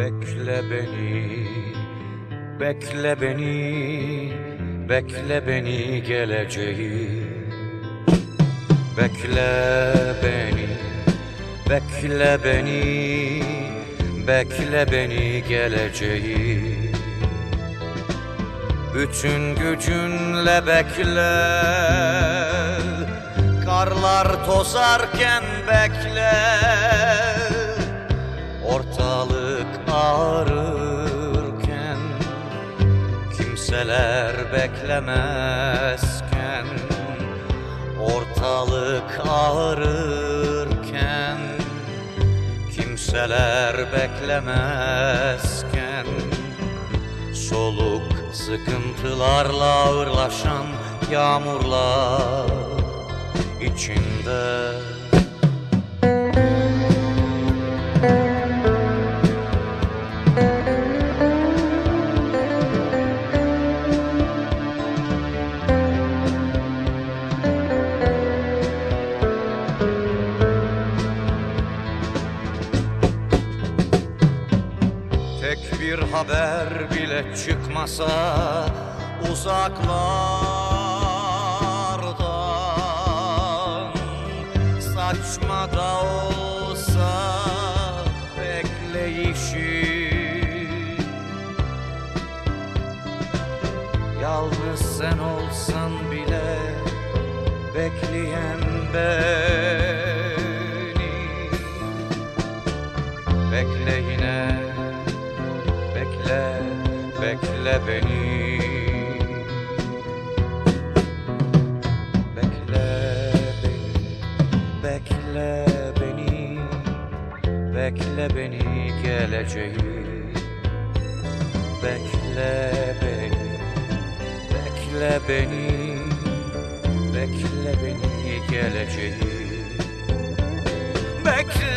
Bekle beni, bekle beni, bekle beni geleceğim. Bekle beni, bekle beni, bekle beni geleceğim. Bütün gücünle bekle, karlar tozarken bekle. Ortalık ağrırken, kimseler beklemezken. Ortalık ağrırken, kimseler beklemezken. Soluk sıkıntılarla ağırlaşan yağmurlar içinde. Tek bir haber bile çıkmasa uzaklardan, saçma da olsa bekleyişi. Yalnız sen olsan bile bekleyen beni. Bekle yine, bekle, bekle beni. Bekle beni, bekle beni, bekle beni geleceğim. Bekle beni, bekle beni, bekle beni geleceğim. Bekle